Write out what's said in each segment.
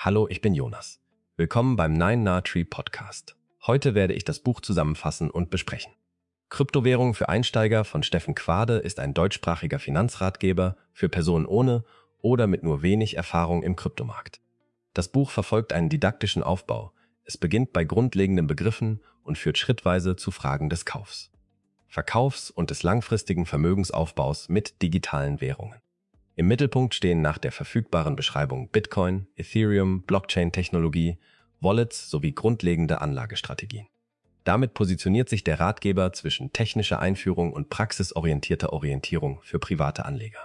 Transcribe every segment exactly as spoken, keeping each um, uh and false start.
Hallo, ich bin Jonas. Willkommen beim Nine Nah Tree Podcast. Heute werde ich das Buch zusammenfassen und besprechen. Kryptowährung für Einsteiger von Steffen Quade ist ein deutschsprachiger Finanzratgeber für Personen ohne oder mit nur wenig Erfahrung im Kryptomarkt. Das Buch verfolgt einen didaktischen Aufbau. Es beginnt bei grundlegenden Begriffen und führt schrittweise zu Fragen des Kaufs, Verkaufs und des langfristigen Vermögensaufbaus mit digitalen Währungen. Im Mittelpunkt stehen nach der verfügbaren Beschreibung Bitcoin, Ethereum, Blockchain-Technologie, Wallets sowie grundlegende Anlagestrategien. Damit positioniert sich der Ratgeber zwischen technischer Einführung und praxisorientierter Orientierung für private Anleger.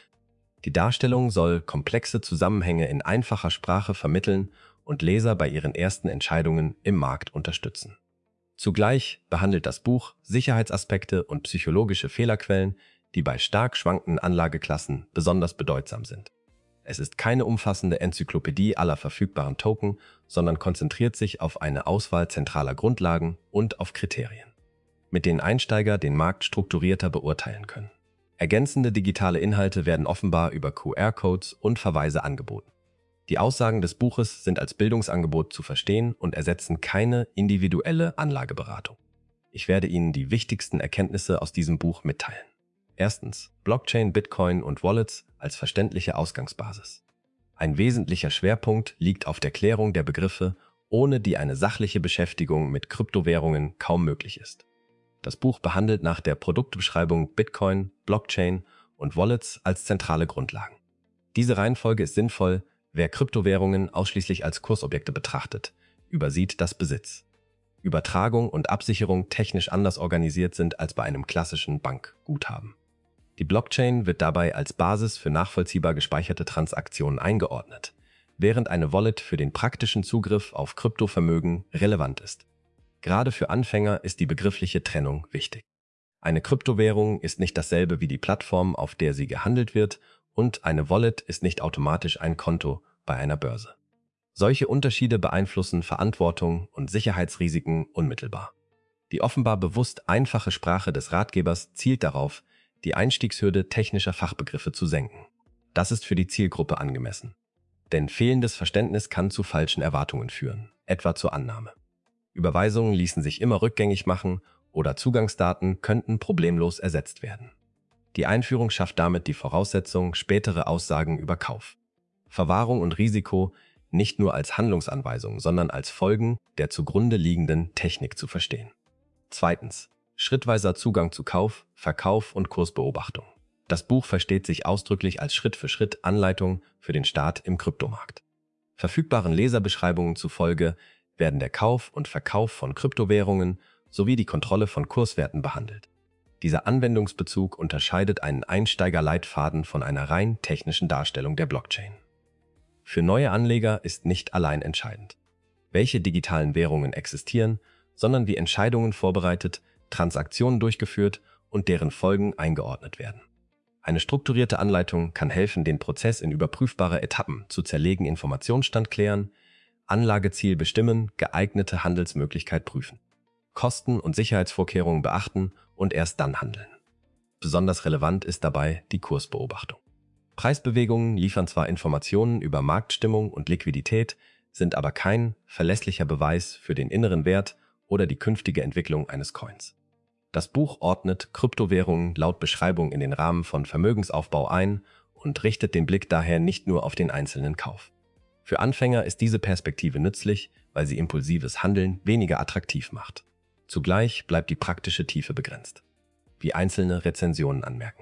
Die Darstellung soll komplexe Zusammenhänge in einfacher Sprache vermitteln und Leser bei ihren ersten Entscheidungen im Markt unterstützen. Zugleich behandelt das Buch Sicherheitsaspekte und psychologische Fehlerquellen, die bei stark schwankenden Anlageklassen besonders bedeutsam sind. Es ist keine umfassende Enzyklopädie aller verfügbaren Token, sondern konzentriert sich auf eine Auswahl zentraler Grundlagen und auf Kriterien, mit denen Einsteiger den Markt strukturierter beurteilen können. Ergänzende digitale Inhalte werden offenbar über Q R-Codes und Verweise angeboten. Die Aussagen des Buches sind als Bildungsangebot zu verstehen und ersetzen keine individuelle Anlageberatung. Ich werde Ihnen die wichtigsten Erkenntnisse aus diesem Buch mitteilen. Erstens. Blockchain, Bitcoin und Wallets als verständliche Ausgangsbasis. Ein wesentlicher Schwerpunkt liegt auf der Klärung der Begriffe, ohne die eine sachliche Beschäftigung mit Kryptowährungen kaum möglich ist. Das Buch behandelt nach der Produktbeschreibung Bitcoin, Blockchain und Wallets als zentrale Grundlagen. Diese Reihenfolge ist sinnvoll, wer Kryptowährungen ausschließlich als Kursobjekte betrachtet, übersieht, dass Besitz, Übertragung und Absicherung technisch anders organisiert sind als bei einem klassischen Bankguthaben. Die Blockchain wird dabei als Basis für nachvollziehbar gespeicherte Transaktionen eingeordnet, während eine Wallet für den praktischen Zugriff auf Kryptovermögen relevant ist. Gerade für Anfänger ist die begriffliche Trennung wichtig. Eine Kryptowährung ist nicht dasselbe wie die Plattform, auf der sie gehandelt wird, und eine Wallet ist nicht automatisch ein Konto bei einer Börse. Solche Unterschiede beeinflussen Verantwortung und Sicherheitsrisiken unmittelbar. Die offenbar bewusst einfache Sprache des Ratgebers zielt darauf, die Einstiegshürde technischer Fachbegriffe zu senken. Das ist für die Zielgruppe angemessen. Denn fehlendes Verständnis kann zu falschen Erwartungen führen, etwa zur Annahme. Überweisungen ließen sich immer rückgängig machen oder Zugangsdaten könnten problemlos ersetzt werden. Die Einführung schafft damit die Voraussetzung, spätere Aussagen über Kauf, Verwahrung und Risiko nicht nur als Handlungsanweisung, sondern als Folgen der zugrunde liegenden Technik zu verstehen. Zweitens. Schrittweiser Zugang zu Kauf, Verkauf und Kursbeobachtung. Das Buch versteht sich ausdrücklich als Schritt-für-Schritt-Anleitung für den Start im Kryptomarkt. Verfügbaren Leserbeschreibungen zufolge werden der Kauf und Verkauf von Kryptowährungen sowie die Kontrolle von Kurswerten behandelt. Dieser Anwendungsbezug unterscheidet einen Einsteigerleitfaden von einer rein technischen Darstellung der Blockchain. Für neue Anleger ist nicht allein entscheidend, welche digitalen Währungen existieren, sondern wie Entscheidungen vorbereitet, Transaktionen durchgeführt und deren Folgen eingeordnet werden. Eine strukturierte Anleitung kann helfen, den Prozess in überprüfbare Etappen zu zerlegen, Informationsstand klären, Anlageziel bestimmen, geeignete Handelsmöglichkeit prüfen, Kosten und Sicherheitsvorkehrungen beachten und erst dann handeln. Besonders relevant ist dabei die Kursbeobachtung. Preisbewegungen liefern zwar Informationen über Marktstimmung und Liquidität, sind aber kein verlässlicher Beweis für den inneren Wert oder die künftige Entwicklung eines Coins. Das Buch ordnet Kryptowährungen laut Beschreibung in den Rahmen von Vermögensaufbau ein und richtet den Blick daher nicht nur auf den einzelnen Kauf. Für Anfänger ist diese Perspektive nützlich, weil sie impulsives Handeln weniger attraktiv macht. Zugleich bleibt die praktische Tiefe begrenzt, wie einzelne Rezensionen anmerken.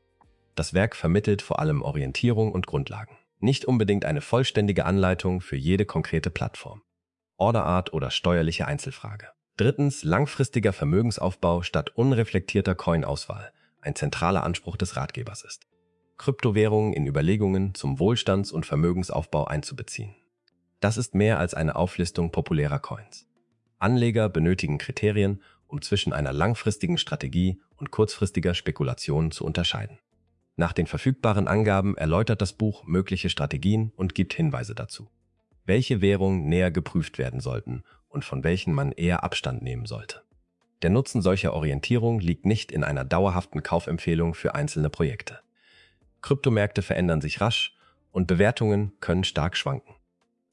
Das Werk vermittelt vor allem Orientierung und Grundlagen, nicht unbedingt eine vollständige Anleitung für jede konkrete Plattform, Orderart oder steuerliche Einzelfrage. Drittens, langfristiger Vermögensaufbau statt unreflektierter Coin-Auswahl, ein zentraler Anspruch des Ratgebers ist, Kryptowährungen in Überlegungen zum Wohlstands- und Vermögensaufbau einzubeziehen. Das ist mehr als eine Auflistung populärer Coins. Anleger benötigen Kriterien, um zwischen einer langfristigen Strategie und kurzfristiger Spekulation zu unterscheiden. Nach den verfügbaren Angaben erläutert das Buch mögliche Strategien und gibt Hinweise dazu, welche Währungen näher geprüft werden sollten und von welchen man eher Abstand nehmen sollte. Der Nutzen solcher Orientierung liegt nicht in einer dauerhaften Kaufempfehlung für einzelne Projekte. Kryptomärkte verändern sich rasch und Bewertungen können stark schwanken.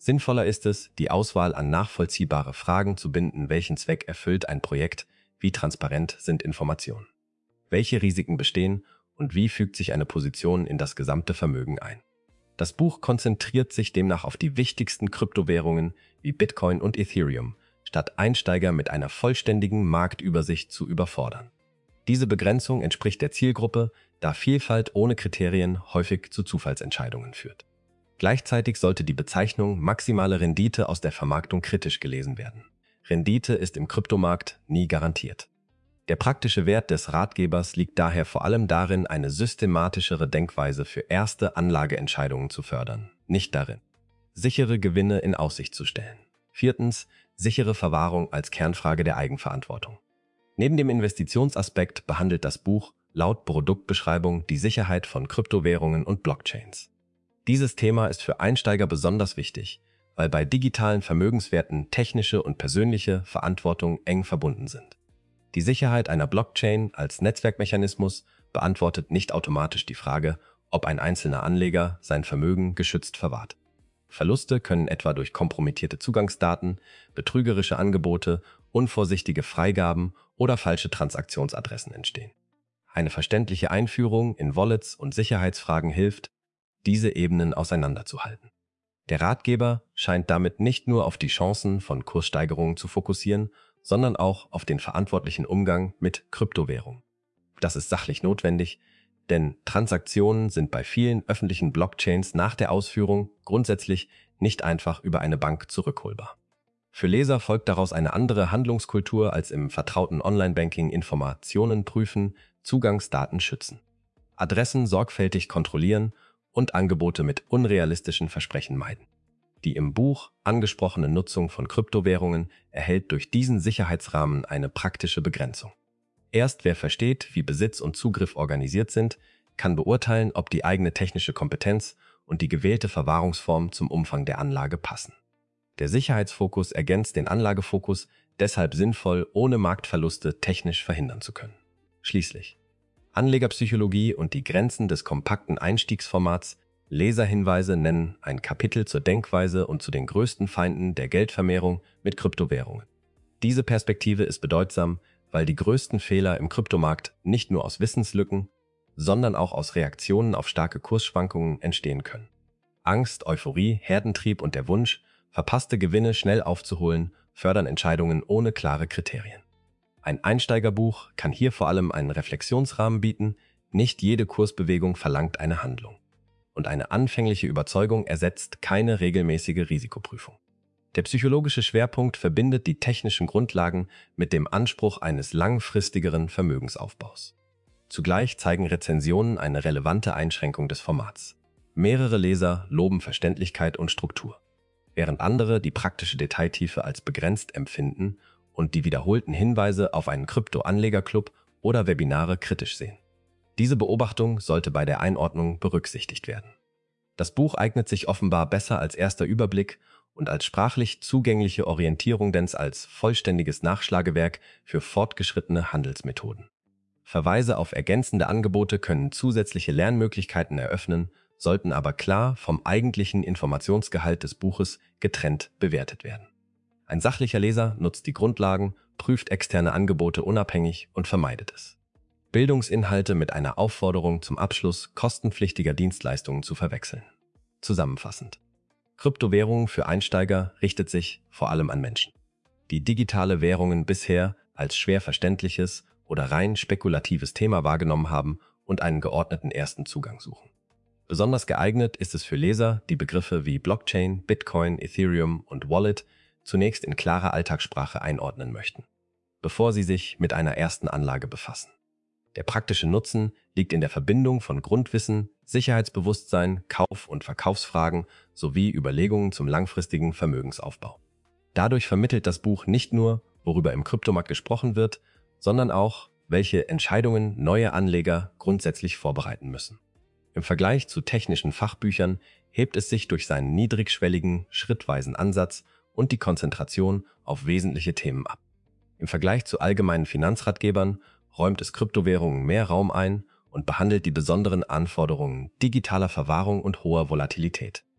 Sinnvoller ist es, die Auswahl an nachvollziehbare Fragen zu binden, welchen Zweck erfüllt ein Projekt, wie transparent sind Informationen, welche Risiken bestehen und wie fügt sich eine Position in das gesamte Vermögen ein. Das Buch konzentriert sich demnach auf die wichtigsten Kryptowährungen wie Bitcoin und Ethereum, statt Einsteiger mit einer vollständigen Marktübersicht zu überfordern. Diese Begrenzung entspricht der Zielgruppe, da Vielfalt ohne Kriterien häufig zu Zufallsentscheidungen führt. Gleichzeitig sollte die Bezeichnung maximale Rendite aus der Vermarktung kritisch gelesen werden. Rendite ist im Kryptomarkt nie garantiert. Der praktische Wert des Ratgebers liegt daher vor allem darin, eine systematischere Denkweise für erste Anlageentscheidungen zu fördern, nicht darin, sichere Gewinne in Aussicht zu stellen. Viertens, sichere Verwahrung als Kernfrage der Eigenverantwortung. Neben dem Investitionsaspekt behandelt das Buch laut Produktbeschreibung die Sicherheit von Kryptowährungen und Blockchains. Dieses Thema ist für Einsteiger besonders wichtig, weil bei digitalen Vermögenswerten technische und persönliche Verantwortung eng verbunden sind. Die Sicherheit einer Blockchain als Netzwerkmechanismus beantwortet nicht automatisch die Frage, ob ein einzelner Anleger sein Vermögen geschützt verwahrt. Verluste können etwa durch kompromittierte Zugangsdaten, betrügerische Angebote, unvorsichtige Freigaben oder falsche Transaktionsadressen entstehen. Eine verständliche Einführung in Wallets und Sicherheitsfragen hilft, diese Ebenen auseinanderzuhalten. Der Ratgeber scheint damit nicht nur auf die Chancen von Kurssteigerungen zu fokussieren, sondern auch auf den verantwortlichen Umgang mit Kryptowährung. Das ist sachlich notwendig, denn Transaktionen sind bei vielen öffentlichen Blockchains nach der Ausführung grundsätzlich nicht einfach über eine Bank zurückholbar. Für Leser folgt daraus eine andere Handlungskultur als im vertrauten Online-Banking: Informationen prüfen, Zugangsdaten schützen, Adressen sorgfältig kontrollieren und Angebote mit unrealistischen Versprechen meiden. Die im Buch angesprochene Nutzung von Kryptowährungen erhält durch diesen Sicherheitsrahmen eine praktische Begrenzung. Erst wer versteht, wie Besitz und Zugriff organisiert sind, kann beurteilen, ob die eigene technische Kompetenz und die gewählte Verwahrungsform zum Umfang der Anlage passen. Der Sicherheitsfokus ergänzt den Anlagefokus, deshalb sinnvoll, ohne Marktverluste technisch verhindern zu können. Schließlich Anlegerpsychologie und die Grenzen des kompakten Einstiegsformats. Leserhinweise nennen ein Kapitel zur Denkweise und zu den größten Feinden der Geldvermehrung mit Kryptowährungen. Diese Perspektive ist bedeutsam, weil die größten Fehler im Kryptomarkt nicht nur aus Wissenslücken, sondern auch aus Reaktionen auf starke Kursschwankungen entstehen können. Angst, Euphorie, Herdentrieb und der Wunsch, verpasste Gewinne schnell aufzuholen, fördern Entscheidungen ohne klare Kriterien. Ein Einsteigerbuch kann hier vor allem einen Reflexionsrahmen bieten, nicht jede Kursbewegung verlangt eine Handlung. Und eine anfängliche Überzeugung ersetzt keine regelmäßige Risikoprüfung. Der psychologische Schwerpunkt verbindet die technischen Grundlagen mit dem Anspruch eines langfristigeren Vermögensaufbaus. Zugleich zeigen Rezensionen eine relevante Einschränkung des Formats. Mehrere Leser loben Verständlichkeit und Struktur, während andere die praktische Detailtiefe als begrenzt empfinden und die wiederholten Hinweise auf einen Krypto-Anlegerclub oder Webinare kritisch sehen. Diese Beobachtung sollte bei der Einordnung berücksichtigt werden. Das Buch eignet sich offenbar besser als erster Überblick und als sprachlich zugängliche Orientierung denn als vollständiges Nachschlagewerk für fortgeschrittene Handelsmethoden. Verweise auf ergänzende Angebote können zusätzliche Lernmöglichkeiten eröffnen, sollten aber klar vom eigentlichen Informationsgehalt des Buches getrennt bewertet werden. Ein sachlicher Leser nutzt die Grundlagen, prüft externe Angebote unabhängig und vermeidet es, Bildungsinhalte mit einer Aufforderung zum Abschluss kostenpflichtiger Dienstleistungen zu verwechseln. Zusammenfassend: Kryptowährungen für Einsteiger richtet sich vor allem an Menschen, die digitale Währungen bisher als schwer verständliches oder rein spekulatives Thema wahrgenommen haben und einen geordneten ersten Zugang suchen. Besonders geeignet ist es für Leser, die Begriffe wie Blockchain, Bitcoin, Ethereum und Wallet zunächst in klarer Alltagssprache einordnen möchten, bevor sie sich mit einer ersten Anlage befassen. Der praktische Nutzen liegt in der Verbindung von Grundwissen, Sicherheitsbewusstsein, Kauf- und Verkaufsfragen sowie Überlegungen zum langfristigen Vermögensaufbau. Dadurch vermittelt das Buch nicht nur, worüber im Kryptomarkt gesprochen wird, sondern auch, welche Entscheidungen neue Anleger grundsätzlich vorbereiten müssen. Im Vergleich zu technischen Fachbüchern hebt es sich durch seinen niedrigschwelligen, schrittweisen Ansatz und die Konzentration auf wesentliche Themen ab. Im Vergleich zu allgemeinen Finanzratgebern räumt es Kryptowährungen mehr Raum ein und behandelt die besonderen Anforderungen digitaler Verwahrung und hoher Volatilität.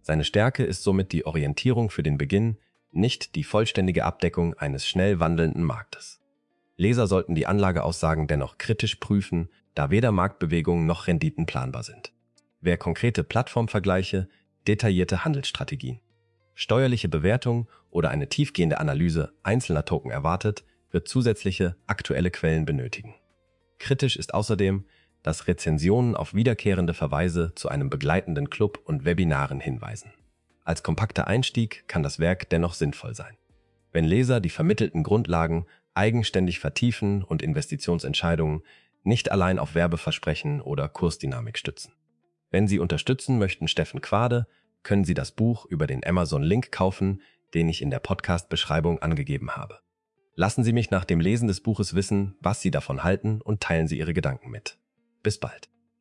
Seine Stärke ist somit die Orientierung für den Beginn, nicht die vollständige Abdeckung eines schnell wandelnden Marktes. Leser sollten die Anlageaussagen dennoch kritisch prüfen, da weder Marktbewegungen noch Renditen planbar sind. Wer konkrete Plattformvergleiche, detaillierte Handelsstrategien, steuerliche Bewertungen oder eine tiefgehende Analyse einzelner Token erwartet, wird zusätzliche aktuelle Quellen benötigen. Kritisch ist außerdem, dass Rezensionen auf wiederkehrende Verweise zu einem begleitenden Club und Webinaren hinweisen. Als kompakter Einstieg kann das Werk dennoch sinnvoll sein. Wenn Leser die vermittelten Grundlagen eigenständig vertiefen und Investitionsentscheidungen nicht allein auf Werbeversprechen oder Kursdynamik stützen. Wenn Sie unterstützen möchten Steffen Quade, können Sie das Buch über den Amazon-Link kaufen, den ich in der Podcast-Beschreibung angegeben habe. Lassen Sie mich nach dem Lesen des Buches wissen, was Sie davon halten und teilen Sie Ihre Gedanken mit. Bis bald.